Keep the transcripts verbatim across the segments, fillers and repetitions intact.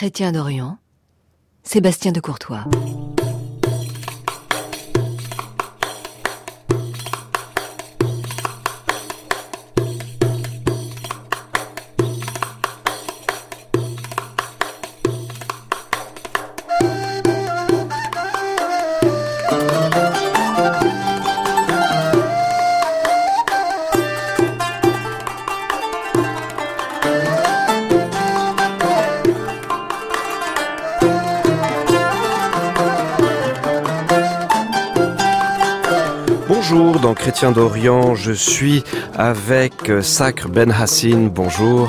Chrétien d'Orient, Sébastien de Courtois. Bonjour, dans Chrétien d'Orient, je suis avec Sakr Ben Hassine, bonjour.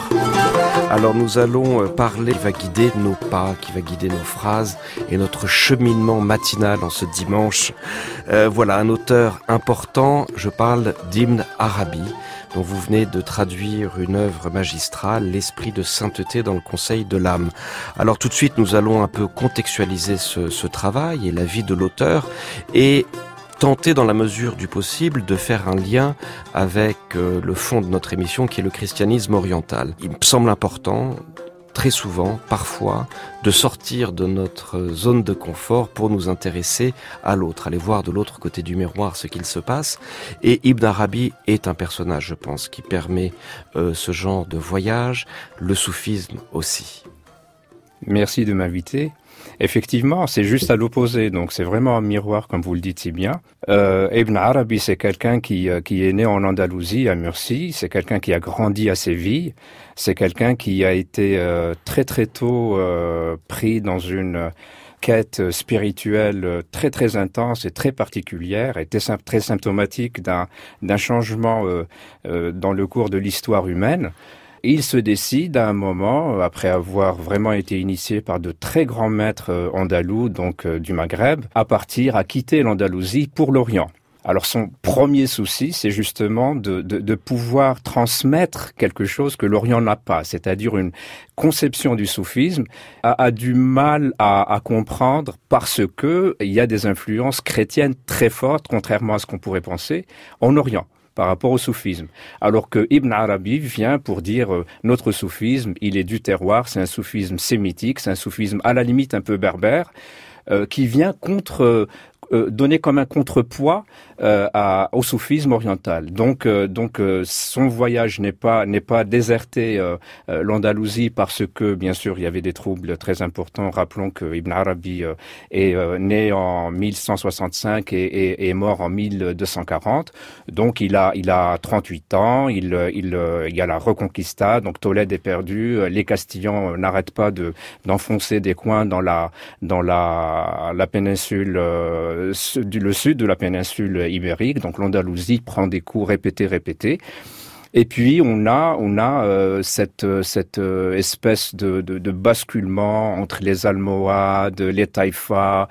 Alors nous allons parler qui va guider nos pas, qui va guider nos phrases et notre cheminement matinal en ce dimanche. Euh, voilà, un auteur important, je parle d'Ibn Arabi, dont vous venez de traduire une œuvre magistrale, l'esprit de sainteté dans le conseil de l'âme. Alors tout de suite, nous allons un peu contextualiser ce, ce travail et la vie de l'auteur et tenter dans la mesure du possible de faire un lien avec euh, le fond de notre émission qui est le christianisme oriental. Il me semble important, très souvent, parfois, de sortir de notre zone de confort pour nous intéresser à l'autre, aller voir de l'autre côté du miroir ce qu'il se passe. Et Ibn Arabi est un personnage, je pense, qui permet euh, ce genre de voyage, le soufisme aussi. Merci de m'inviter. Effectivement, c'est juste à l'opposé, donc c'est vraiment un miroir, comme vous le dites si bien. Euh, Ibn Arabi, c'est quelqu'un qui, euh, qui est né en Andalousie, à Murcie, c'est quelqu'un qui a grandi à Séville, c'est quelqu'un qui a été euh, très très tôt euh, pris dans une quête spirituelle très très intense et très particulière, et très symptomatique d'un, d'un changement euh, euh, dans le cours de l'histoire humaine. Il se décide à un moment, après avoir vraiment été initié par de très grands maîtres andalous, donc euh, du Maghreb, à partir, à quitter l'Andalousie pour l'Orient. Alors son premier souci, c'est justement de, de, de pouvoir transmettre quelque chose que l'Orient n'a pas, c'est-à-dire une conception du soufisme a, a du mal à, à comprendre parce que il y a des influences chrétiennes très fortes, contrairement à ce qu'on pourrait penser, en Orient par rapport au soufisme. Alors que Ibn Arabi vient pour dire euh, notre soufisme, il est du terroir, c'est un soufisme sémitique, c'est un soufisme à la limite un peu berbère, euh, qui vient contre... Euh, Euh, donné comme un contrepoids euh, à, au soufisme oriental. Donc, euh, donc euh, son voyage n'est pas n'est pas déserté euh, euh, l'Andalousie parce que bien sûr il y avait des troubles très importants. Rappelons que Ibn Arabi euh, est euh, né en mille cent soixante-cinq et, et, et est mort en mille deux cent quarante. Donc il a il a trente-huit ans. Il il il y a la Reconquista. Donc Tolède est perdu. Les Castillans n'arrêtent pas de d'enfoncer des coins dans la dans la la péninsule. Euh, le sud de la péninsule ibérique, donc l'Andalousie prend des coups répétés, répétés. Et puis on a on a euh, cette cette euh, espèce de, de de basculement entre les Almohades, les Taïfas,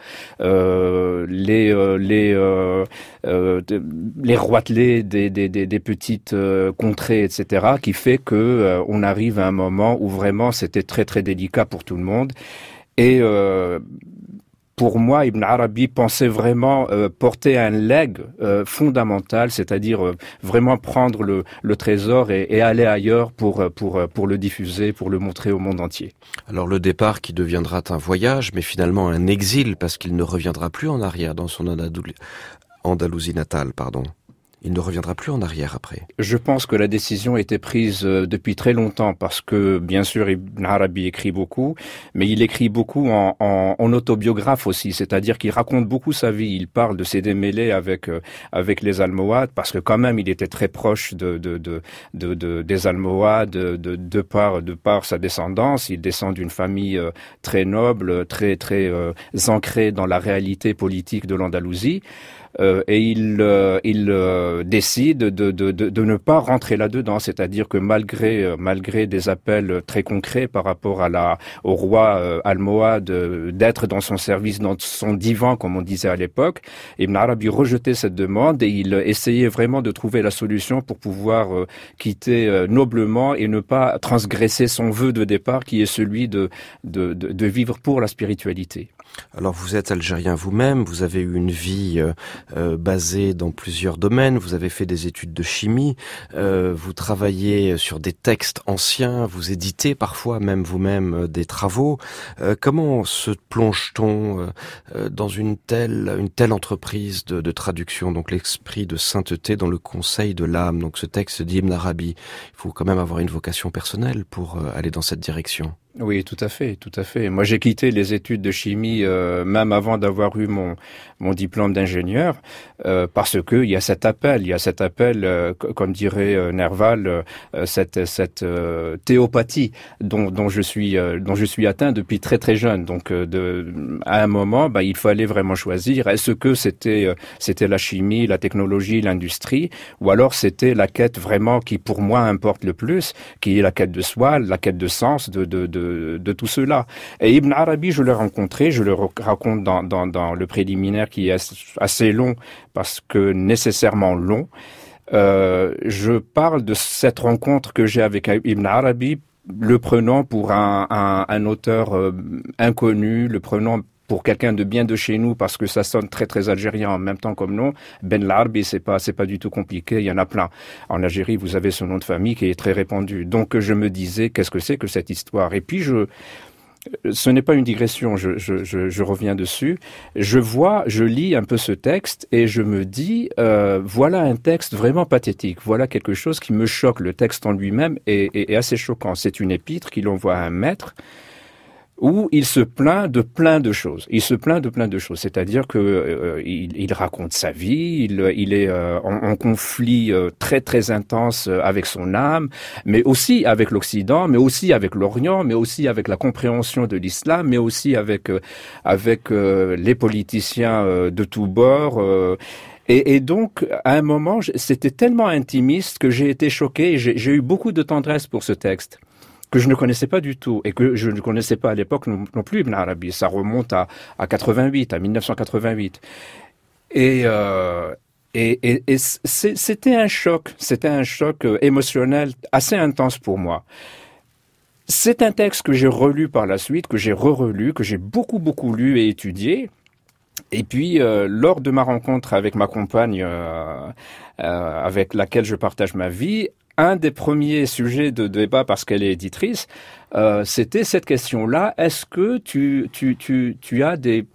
euh, les euh, les euh, euh, les roitelets des des des, des petites euh, contrées, et cetera, qui fait que euh, on arrive à un moment où vraiment c'était très très délicat pour tout le monde. Et euh, Pour moi, Ibn Arabi pensait vraiment euh, porter un legs euh, fondamental, c'est-à-dire euh, vraiment prendre le, le trésor et, et aller ailleurs pour, pour, pour le diffuser, pour le montrer au monde entier. Alors le départ qui deviendra un voyage, mais finalement un exil, parce qu'il ne reviendra plus en arrière dans son Andalousie natale, pardon. Il ne reviendra plus en arrière après. Je pense que la décision a été prise euh, depuis très longtemps parce que, bien sûr, Ibn Arabi écrit beaucoup, mais il écrit beaucoup en, en, en autobiographe aussi, c'est-à-dire qu'il raconte beaucoup sa vie. Il parle de ses démêlés avec euh, avec les Almohades parce que quand même, il était très proche de de de, de, de des Almohades de, de de par de par sa descendance. Il descend d'une famille euh, très noble, très très euh, ancrée dans la réalité politique de l'Andalousie. Euh, et il, euh, il euh, décide de, de, de, de ne pas rentrer là-dedans, c'est-à-dire que malgré euh, malgré des appels très concrets par rapport à la au roi euh, almohade euh, d'être dans son service, dans son divan, comme on disait à l'époque, Ibn Arabi rejetait cette demande et il essayait vraiment de trouver la solution pour pouvoir euh, quitter euh, noblement et ne pas transgresser son vœu de départ, qui est celui de de, de, de vivre pour la spiritualité. Alors vous êtes algérien vous-même, vous avez eu une vie euh, euh, basée dans plusieurs domaines, vous avez fait des études de chimie, euh, vous travaillez sur des textes anciens, vous éditez parfois même vous-même euh, des travaux. Euh, comment se plonge-t-on euh, euh, dans une telle, une telle entreprise de, de traduction, donc l'esprit de sainteté dans le conseil de l'âme, donc ce texte d'Ibn Arabi? Il faut quand même avoir une vocation personnelle pour euh, aller dans cette direction. Oui, tout à fait, tout à fait. Moi, j'ai quitté les études de chimie euh, même avant d'avoir eu mon mon diplôme d'ingénieur euh, parce que il y a cet appel, il y a cet appel, euh, comme dirait euh, Nerval, euh, cette cette euh, théopathie dont dont je suis euh, dont je suis atteint depuis très très jeune. Donc, euh, de à un moment, bah, il fallait vraiment choisir. Est-ce que c'était euh, c'était la chimie, la technologie, l'industrie, ou alors c'était la quête vraiment qui pour moi importe le plus, qui est la quête de soi, la quête de sens, de de, de De, de tout cela. Et Ibn Arabi, je l'ai rencontré, je le raconte dans, dans, dans le préliminaire qui est assez long, parce que nécessairement long. Euh, je parle de cette rencontre que j'ai avec Ibn Arabi, le prenant pour un, un, un auteur euh, inconnu, le prenant pour quelqu'un de bien de chez nous, parce que ça sonne très très algérien en même temps comme nom. Ben Larbi, c'est pas c'est pas du tout compliqué, il y en a plein. En Algérie, vous avez ce nom de famille qui est très répandu. Donc je me disais, qu'est-ce que c'est que cette histoire? Et puis je ce n'est pas une digression, je, je, je, je reviens dessus. Je vois, je lis un peu ce texte et je me dis, euh, voilà un texte vraiment pathétique. Voilà quelque chose qui me choque. Le texte en lui-même est, est, est assez choquant. C'est une épître qu'il envoie à un maître, où il se plaint de plein de choses. Il se plaint de plein de choses, c'est-à-dire que euh, il, il raconte sa vie, il, il est euh, en, en conflit euh, très très intense avec son âme, mais aussi avec l'Occident, mais aussi avec l'Orient, mais aussi avec la compréhension de l'islam, mais aussi avec euh, avec euh, les politiciens euh, de tous bords. Euh, Et, et donc, à un moment, c'était tellement intimiste que j'ai été choqué. Et j'ai, j'ai eu beaucoup de tendresse pour ce texte, que je ne connaissais pas du tout, et que je ne connaissais pas à l'époque non, non plus Ibn Arabi. Ça remonte à, à quatre-vingt-huit, à mille neuf cent quatre-vingt-huit. Et, euh, et, et, et c'est, c'était un choc, c'était un choc émotionnel assez intense pour moi. C'est un texte que j'ai relu par la suite, que j'ai re-relu, que j'ai beaucoup, beaucoup lu et étudié. Et puis, euh, lors de ma rencontre avec ma compagne, euh, euh, avec laquelle je partage ma vie, un des premiers sujets de débat, parce qu'elle est éditrice, euh, c'était cette question-là. Est-ce que tu, tu, tu, tu as des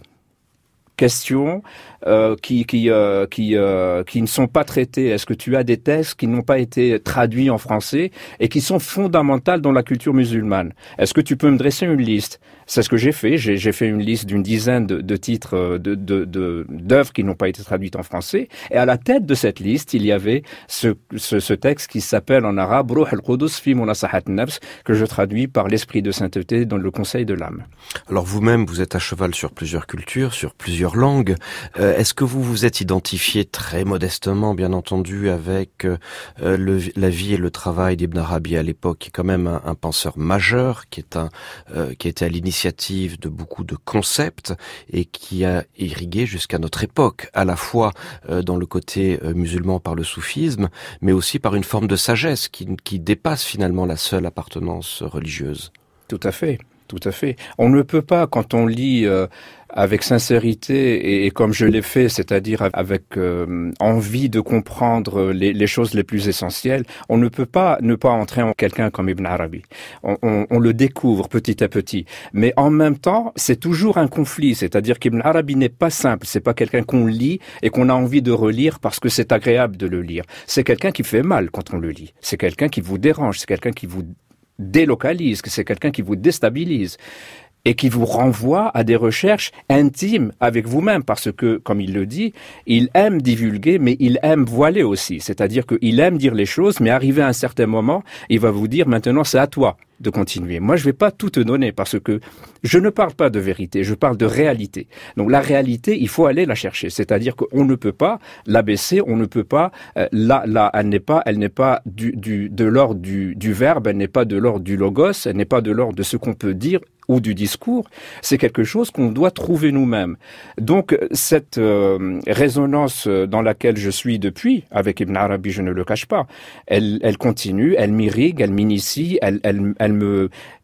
questions euh, qui, qui, euh, qui, euh, qui ne sont pas traitées? Est-ce que tu as des textes qui n'ont pas été traduits en français et qui sont fondamentales dans la culture musulmane? Est-ce que tu peux me dresser une liste? C'est ce que j'ai fait. J'ai, j'ai fait une liste d'une dizaine de, de titres de, de, de, d'œuvres qui n'ont pas été traduites en français. Et à la tête de cette liste, il y avait ce, ce, ce texte qui s'appelle en arabe Ruh al-Qudus fi Munasahat an-Nafs, que je traduis par l'esprit de sainteté dans le conseil de l'âme. Alors vous-même, vous êtes à cheval sur plusieurs cultures, sur plusieurs langues. Euh, est-ce que vous vous êtes identifié très modestement, bien entendu, avec euh, le, la vie et le travail d'Ibn Arabi à l'époque, qui est quand même un, un penseur majeur, qui est un, euh, qui était à l'initiative de beaucoup de concepts et qui a irrigué jusqu'à notre époque, à la fois euh, dans le côté euh, musulman par le soufisme, mais aussi par une forme de sagesse qui, qui dépasse finalement la seule appartenance religieuse. Tout à fait. Tout à fait. On ne peut pas, quand on lit euh, avec sincérité et, et comme je l'ai fait, c'est-à-dire avec euh, envie de comprendre les, les choses les plus essentielles, on ne peut pas ne pas entrer en quelqu'un comme Ibn Arabi. On, on, on le découvre petit à petit. Mais en même temps, c'est toujours un conflit. C'est-à-dire qu'Ibn Arabi n'est pas simple. C'est pas quelqu'un qu'on lit et qu'on a envie de relire parce que c'est agréable de le lire. C'est quelqu'un qui fait mal quand on le lit. C'est quelqu'un qui vous dérange. C'est quelqu'un qui vous délocalise, que c'est quelqu'un qui vous déstabilise et qui vous renvoie à des recherches intimes avec vous-même, parce que, comme il le dit, il aime divulguer, mais il aime voiler aussi. C'est-à-dire qu'il aime dire les choses, mais arrivé à un certain moment, il va vous dire, maintenant, c'est à toi de continuer. Moi, je vais pas tout te donner, parce que je ne parle pas de vérité, je parle de réalité. Donc, la réalité, il faut aller la chercher. C'est-à-dire qu'on ne peut pas l'abaisser, on ne peut pas, euh, là, là, elle n'est pas, elle n'est pas du, du, de l'ordre du, du verbe, elle n'est pas de l'ordre du logos, elle n'est pas de l'ordre de ce qu'on peut dire ou du discours, c'est quelque chose qu'on doit trouver nous-mêmes. Donc, cette euh, résonance dans laquelle je suis depuis, avec Ibn Arabi, je ne le cache pas, elle, elle continue, elle m'irrigue, elle m'initie, elle, elle, elle me,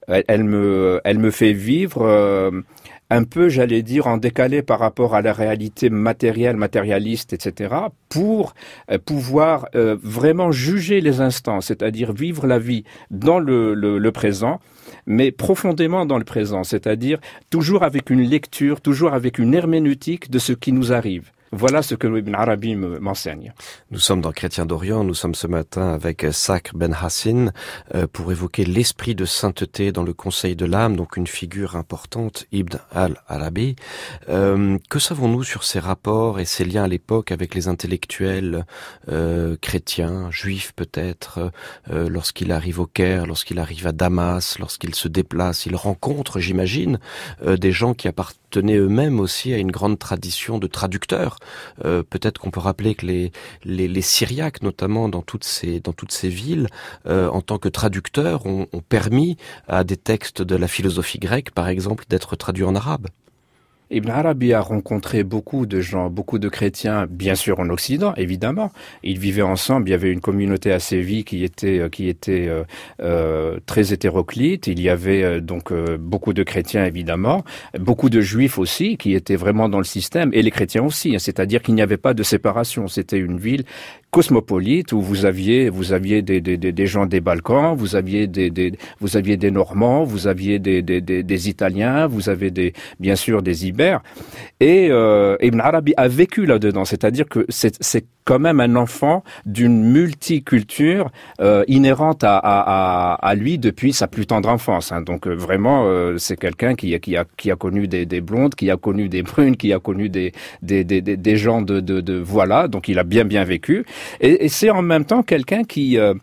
elle, elle me, elle me fait vivre euh, un peu, j'allais dire, en décalé par rapport à la réalité matérielle, matérialiste, et cetera, pour euh, pouvoir euh, vraiment juger les instants, c'est-à-dire vivre la vie dans le, le, le présent, mais profondément dans le présent, c'est-à-dire toujours avec une lecture, toujours avec une herméneutique de ce qui nous arrive. Voilà ce que Ibn Arabi m'enseigne. Nous sommes dans Chrétiens d'Orient, nous sommes ce matin avec Sakhr Ben Hassen euh, pour évoquer l'esprit de sainteté dans le conseil de l'âme, donc une figure importante, Ibn al-Arabi. Euh, que savons-nous sur ses rapports et ses liens à l'époque avec les intellectuels euh, chrétiens, juifs peut-être, euh, lorsqu'il arrive au Caire, lorsqu'il arrive à Damas, lorsqu'il se déplace, il rencontre, j'imagine, euh, des gens qui appartenaient eux-mêmes aussi à une grande tradition de traducteurs. Euh, peut-être qu'on peut rappeler que les, les, les Syriaques, notamment dans toutes ces, dans toutes ces villes, euh, en tant que traducteurs, ont, ont permis à des textes de la philosophie grecque, par exemple, d'être traduits en arabe. Ibn Arabi a rencontré beaucoup de gens, beaucoup de chrétiens, bien sûr en Occident, évidemment. Ils vivaient ensemble, il y avait une communauté à Séville qui était, qui était euh, euh, très hétéroclite. Il y avait euh, donc euh, beaucoup de chrétiens, évidemment, beaucoup de juifs aussi, qui étaient vraiment dans le système, et les chrétiens aussi, hein, c'est-à-dire qu'il n'y avait pas de séparation. C'était une ville cosmopolite où vous aviez, vous aviez des, des, des, des gens des Balkans, vous aviez des, des, vous aviez des Normands, vous aviez des, des, des, des Italiens, vous avez des, bien sûr des Ibères. Et euh, Ibn Arabi a vécu là-dedans, c'est-à-dire que c'est, c'est quand même un enfant d'une multiculture euh, inhérente à, à, à, à lui depuis sa plus tendre enfance. Hein. Donc euh, vraiment, euh, c'est quelqu'un qui, qui, a, qui a connu des, des blondes, qui a connu des brunes, qui a connu des, des, des, des, des gens de, de, de voilà. Donc il a bien bien vécu. Et, et c'est en même temps quelqu'un qui euh,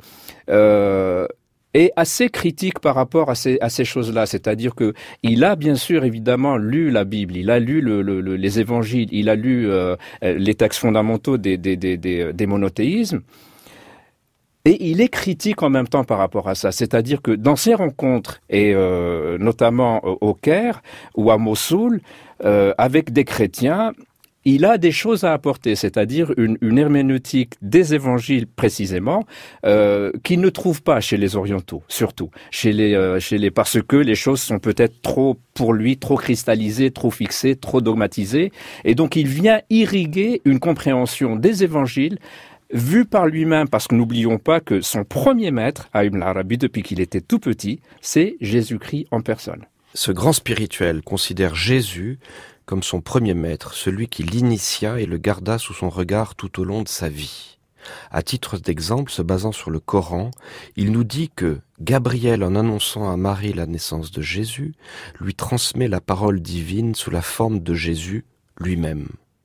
euh, est assez critique par rapport à ces, à ces choses-là. C'est-à-dire que il a bien sûr évidemment lu la Bible, il a lu le, le, le, les évangiles, il a lu euh, les textes fondamentaux des, des, des, des, des monothéismes. Et il est critique en même temps par rapport à ça. C'est-à-dire que dans ses rencontres, et euh, notamment au Caire ou à Mossoul, euh, avec des chrétiens, il a des choses à apporter, c'est-à-dire une, une herméneutique des évangiles précisément, euh, qu'il ne trouve pas chez les orientaux, surtout chez les, euh, chez les, parce que les choses sont peut-être trop, pour lui, trop cristallisées, trop fixées, trop dogmatisées, et donc il vient irriguer une compréhension des évangiles vue par lui-même, parce que n'oublions pas que son premier maître, à Ibn Arabi, depuis qu'il était tout petit, c'est Jésus-Christ en personne. Ce grand spirituel considère Jésus comme son premier maître, celui qui l'initia et le garda sous son regard tout au long de sa vie. À titre d'exemple, se basant sur le Coran, il nous dit que Gabriel, en annonçant à Marie la naissance de Jésus, lui transmet la parole divine sous la forme de Jésus lui-même.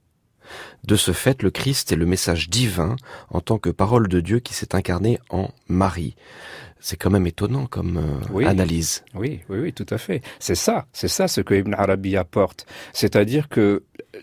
De ce fait, le Christ est le message divin en tant que parole de Dieu qui s'est incarnée en Marie. C'est quand même étonnant comme euh, oui, analyse. Oui, oui, oui, tout à fait. C'est ça, c'est ça ce que Ibn Arabi apporte. C'est-à-dire que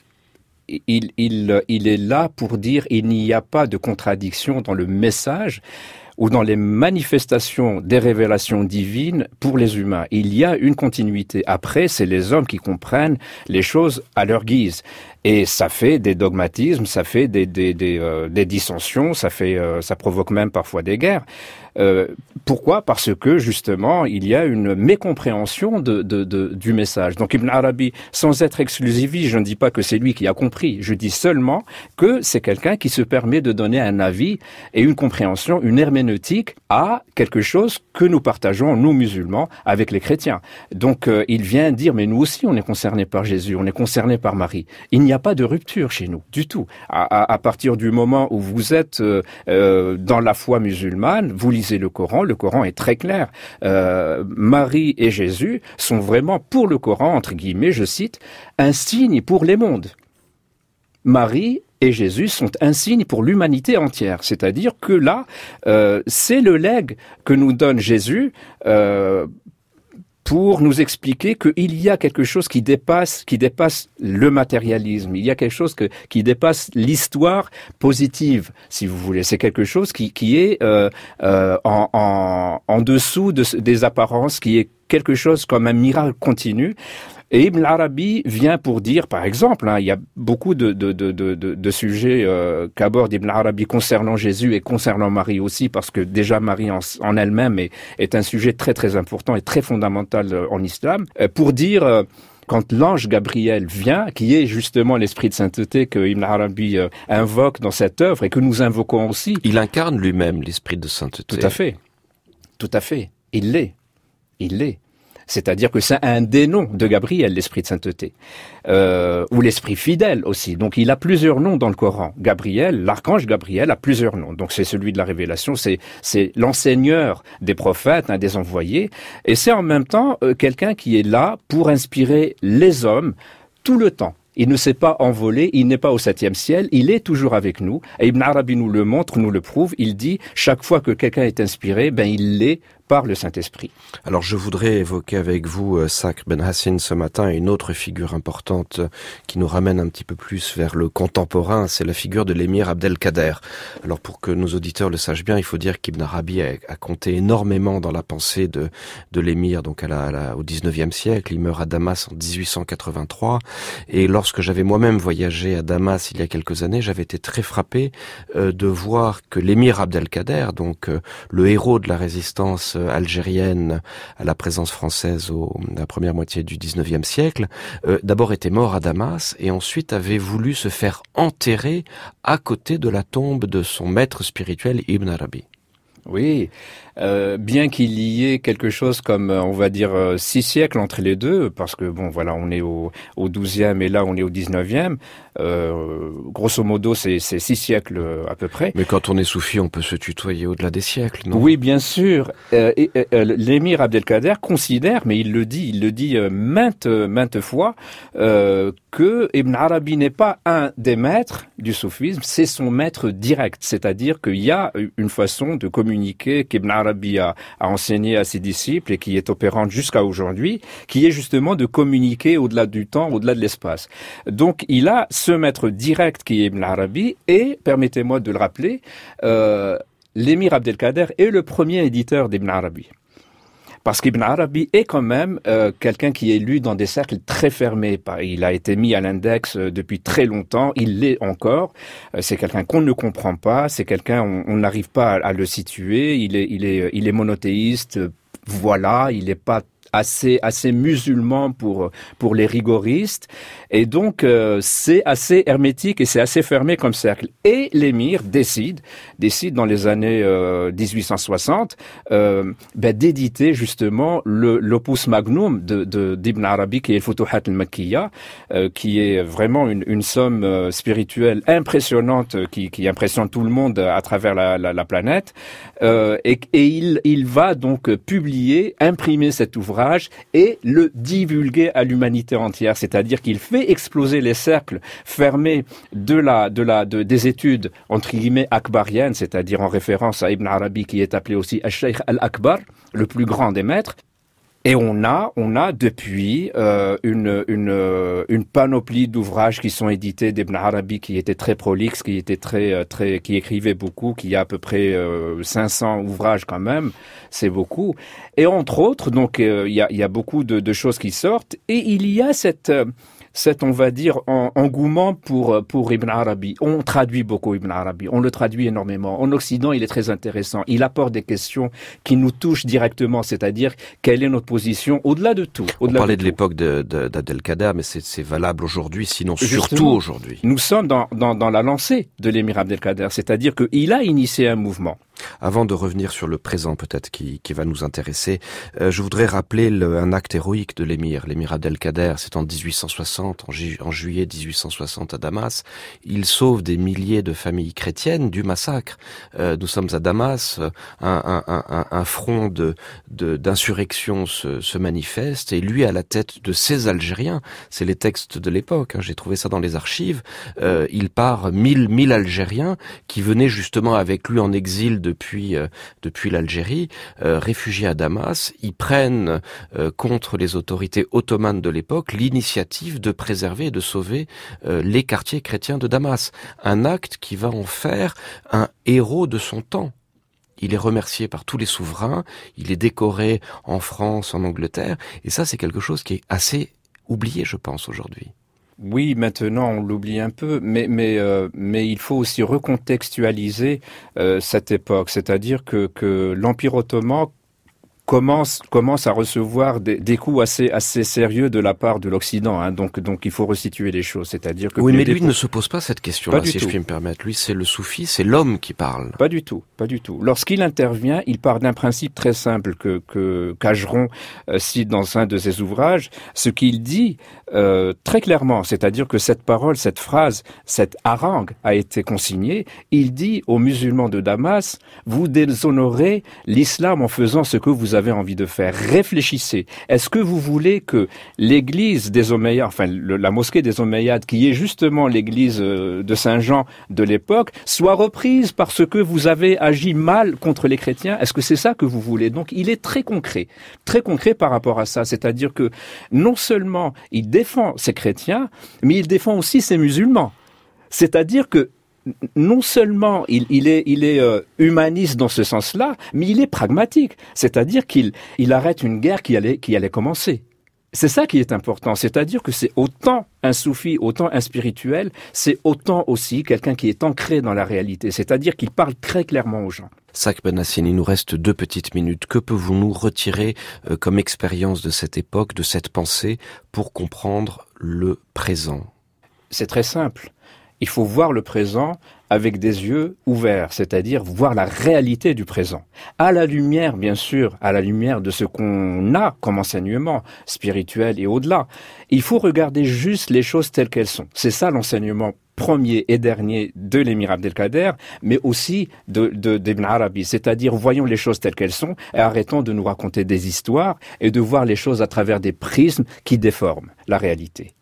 il, il, il est là pour dire il n'y a pas de contradiction dans le message ou dans les manifestations des révélations divines pour les humains. Il y a une continuité. Après, c'est les hommes qui comprennent les choses à leur guise. Et ça fait des dogmatismes, ça fait des, des, des, euh, des dissensions, ça fait, euh, ça provoque même parfois des guerres. Euh, pourquoi ? Parce que justement, il y a une mécompréhension de, de, de, du message. Donc Ibn Arabi, sans être exclusiviste, je ne dis pas que c'est lui qui a compris. Je dis seulement que c'est quelqu'un qui se permet de donner un avis et une compréhension, une herméneutique à quelque chose que nous partageons, nous musulmans, avec les chrétiens. Donc euh, il vient dire, mais nous aussi, on est concernés par Jésus, on est concernés par Marie. Il n'y a pas de rupture chez nous, du tout. À, à, à partir du moment où vous êtes euh, euh, dans la foi musulmane, vous lisez le Coran, le Coran est très clair. Euh, Marie et Jésus sont vraiment, pour le Coran, entre guillemets, je cite, un signe pour les mondes. Marie et Jésus sont un signe pour l'humanité entière. C'est-à-dire que là, euh, c'est le legs que nous donne Jésus euh, pour nous expliquer qu'il y a quelque chose qui dépasse, qui dépasse le matérialisme. Il y a quelque chose que, qui dépasse l'histoire positive, si vous voulez. C'est quelque chose qui, qui est euh, euh, en, en, en dessous de, des apparences, qui est quelque chose comme un miracle continu. Et Ibn Arabi vient pour dire, par exemple, hein, il y a beaucoup de, de, de, de, de sujets euh, qu'aborde Ibn Arabi concernant Jésus et concernant Marie aussi, parce que déjà Marie en, en elle-même est, est un sujet très très important et très fondamental euh, en islam, euh, pour dire... Euh, quand l'ange Gabriel vient, qui est justement l'esprit de sainteté que Ibn Arabi euh, invoque dans cette œuvre et que nous invoquons aussi. Il incarne lui-même l'esprit de sainteté. Tout à fait. Tout à fait. Il l'est. Il l'est. C'est-à-dire que c'est un des noms de Gabriel, l'esprit de sainteté, euh, ou l'esprit fidèle aussi. Donc il a plusieurs noms dans le Coran. Gabriel, l'archange Gabriel a plusieurs noms. Donc c'est celui de la révélation, c'est c'est l'enseigneur des prophètes, hein, des envoyés, et c'est en même temps euh, quelqu'un qui est là pour inspirer les hommes tout le temps. Il ne s'est pas envolé, il n'est pas au septième ciel, il est toujours avec nous. Et Ibn Arabi nous le montre, nous le prouve. Il dit, chaque fois que quelqu'un est inspiré, ben il l'est par le Saint-Esprit. Alors je voudrais évoquer avec vous, euh, Sakhr Benhassine, ce matin, une autre figure importante euh, qui nous ramène un petit peu plus vers le contemporain, c'est la figure de l'émir Abdelkader. Alors pour que nos auditeurs le sachent bien, il faut dire qu'Ibn Arabi a, a compté énormément dans la pensée de, de l'émir, donc à la, à la, au dix-neuvième siècle. Il meurt à Damas en dix-huit cent quatre-vingt-trois, et lorsque j'avais moi-même voyagé à Damas il y a quelques années, j'avais été très frappé euh, de voir que l'émir Abdelkader, donc euh, le héros de la résistance algérienne à la présence française au, à la première moitié du dix-neuvième siècle, euh, d'abord était mort à Damas et ensuite avait voulu se faire enterrer à côté de la tombe de son maître spirituel Ibn Arabi. Oui, euh, bien qu'il y ait quelque chose comme, on va dire, euh, six siècles entre les deux, parce que bon, voilà, on est au, au douzième et là on est au dix-neuvième, euh, grosso modo c'est, c'est six siècles euh, à peu près. Mais quand on est soufi, on peut se tutoyer au-delà des siècles, non? Oui, bien sûr. Euh, et, euh, l'émir Abdelkader considère, mais il le dit, il le dit euh, maintes, maintes fois, euh, que Ibn Arabi n'est pas un des maîtres du soufisme, c'est son maître direct, c'est-à-dire qu'il y a une façon de communiquer qu'Ibn Arabi a, a enseigné à ses disciples et qui est opérante jusqu'à aujourd'hui, qui est justement de communiquer au-delà du temps, au-delà de l'espace. Donc il a ce maître direct qui est Ibn Arabi et, permettez-moi de le rappeler, euh, l'émir Abdelkader est le premier éditeur d'Ibn Arabi. Parce qu'Ibn Arabi est quand même euh, quelqu'un qui est lu dans des cercles très fermés. Il a été mis à l'index euh, depuis très longtemps, il l'est encore. Euh, c'est quelqu'un qu'on ne comprend pas, c'est quelqu'un on n'arrive pas à, à le situer. Il est, il est, il est monothéiste. Euh, voilà, il n'est pas assez assez musulman pour pour les rigoristes, et donc euh, c'est assez hermétique et c'est assez fermé comme cercle. Et l'émir décide décide dans les années euh, dix-huit cent soixante euh, ben, d'éditer justement le l'opus magnum de, de d'Ibn Arabi, qui est le Futuhat al-Makkiyya, euh, qui est vraiment une une somme euh, spirituelle impressionnante, euh, qui qui impressionne tout le monde à travers la la, la planète, euh, et et il il va donc publier, imprimer cet ouvrage et le divulguer à l'humanité entière, c'est-à-dire qu'il fait exploser les cercles fermés de la de la de, des études entre guillemets akbariennes, c'est-à-dire en référence à Ibn Arabi, qui est appelé aussi Al-Shaykh al-Akbar, le plus grand des maîtres. Et on a, on a depuis euh, une, une, une panoplie d'ouvrages qui sont édités d'Ibn Arabi, qui étaient très prolixes, qui étaient très, très, qui écrivaient beaucoup, qui a à peu près euh, cinq cents ouvrages quand même, c'est beaucoup. Et entre autres, donc il euh, y a, il y a beaucoup de, de choses qui sortent, et il y a cette euh, cet, on va dire, en, engouement pour pour Ibn Arabi. On traduit beaucoup Ibn Arabi, on le traduit énormément. En Occident, il est très intéressant. Il apporte des questions qui nous touchent directement, c'est-à-dire quelle est notre position au-delà de tout. Au-delà on parlait de, de l'époque de, de, d'Abdelkader, mais c'est, c'est valable aujourd'hui, sinon Justement, surtout aujourd'hui. Nous sommes dans, dans, dans la lancée de l'émir Abdelkader, c'est-à-dire qu'il a initié un mouvement. Avant de revenir sur le présent peut-être qui, qui va nous intéresser, euh, je voudrais rappeler le, un acte héroïque de l'émir. L'émir Abdelkader, c'est en dix-huit cent soixante, en, ju- en juillet dix-huit cent soixante à Damas. Il sauve des milliers de familles chrétiennes du massacre. Euh, nous sommes à Damas, un, un, un, un front de, de, d'insurrection se, se manifeste, et lui à la tête de ces Algériens, c'est les textes de l'époque, hein, j'ai trouvé ça dans les archives, euh, il part mille, mille Algériens qui venaient justement avec lui en exil depuis euh, depuis l'Algérie, euh, réfugiés à Damas. Ils prennent euh, contre les autorités ottomanes de l'époque l'initiative de préserver et de sauver euh, les quartiers chrétiens de Damas. Un acte qui va en faire un héros de son temps. Il est remercié par tous les souverains, il est décoré en France, en Angleterre, et ça c'est quelque chose qui est assez oublié, je pense, aujourd'hui. Oui, maintenant on l'oublie un peu, mais mais euh, mais il faut aussi recontextualiser euh, cette époque, c'est-à-dire que que l'Empire ottoman commence commence à recevoir des, des coups assez assez sérieux de la part de l'Occident, hein. donc donc il faut resituer les choses, c'est-à-dire que oui, mais lui dépôts... ne se pose pas cette question-là, si tout. je puis me permettre. Lui, c'est le soufi, c'est l'homme qui parle. Pas du tout, pas du tout. Lorsqu'il intervient, il part d'un principe très simple que que Cageron euh, cite dans un de ses ouvrages, ce qu'il dit euh, très clairement, c'est-à-dire que cette parole, cette phrase, cette harangue a été consignée. Il dit aux musulmans de Damas: vous déshonorez l'islam en faisant ce que vous avez envie de faire. Réfléchissez. Est-ce que vous voulez que l'église des Omeyyades, enfin le, la mosquée des Omeyyades, qui est justement l'église euh, de Saint-Jean de l'époque, soit reprise parce que vous avez agi mal contre les chrétiens? Est-ce que c'est ça que vous voulez? Donc il est très concret, très concret par rapport à ça. C'est-à-dire que non seulement il défend ses chrétiens, mais il défend aussi ses musulmans. C'est-à-dire que non seulement il, il est, il est euh, humaniste dans ce sens-là, mais il est pragmatique. C'est-à-dire qu'il il arrête une guerre qui allait, qui allait commencer. C'est ça qui est important. C'est-à-dire que c'est autant un soufi, autant un spirituel, c'est autant aussi quelqu'un qui est ancré dans la réalité. C'est-à-dire qu'il parle très clairement aux gens. Sakr Benhassine, il nous reste deux petites minutes. Que pouvons-nous retirer euh, comme expérience de cette époque, de cette pensée, pour comprendre le présent? C'est très simple. Il faut voir le présent avec des yeux ouverts, c'est-à-dire voir la réalité du présent. À la lumière, bien sûr, à la lumière de ce qu'on a comme enseignement spirituel et au-delà. Il faut regarder juste les choses telles qu'elles sont. C'est ça l'enseignement premier et dernier de l'émir Abdelkader, mais aussi de, de, d'Ibn Arabi. C'est-à-dire, voyons les choses telles qu'elles sont et arrêtons de nous raconter des histoires et de voir les choses à travers des prismes qui déforment la réalité.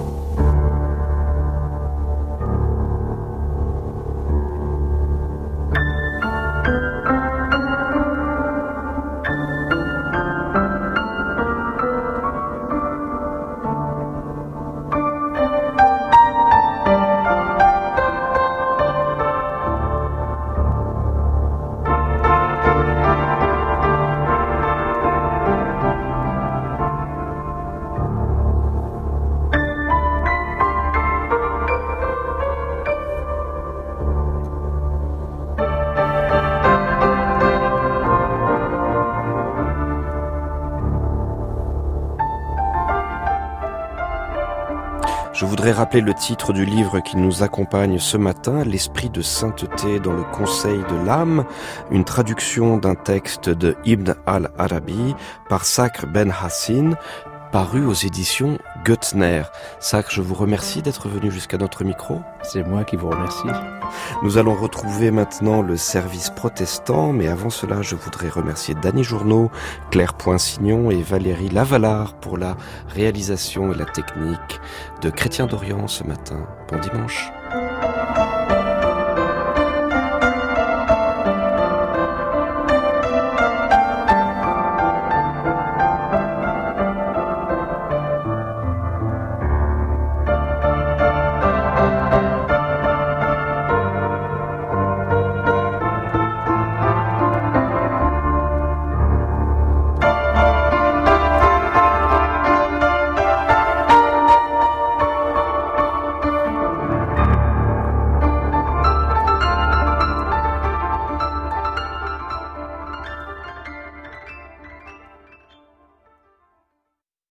Je voudrais rappeler le titre du livre qui nous accompagne ce matin, L'esprit de sainteté dans le conseil de l'âme, une traduction d'un texte de Ibn al-Arabi par Sakr Benhassine, paru aux éditions Götzner. Sakr, je vous remercie d'être venu jusqu'à notre micro. C'est moi qui vous remercie. Nous allons retrouver maintenant le service protestant, mais avant cela, je voudrais remercier Dany Journeau, Claire Poinsignon et Valérie Lavalard pour la réalisation et la technique de Chrétiens d'Orient ce matin. Bon dimanche.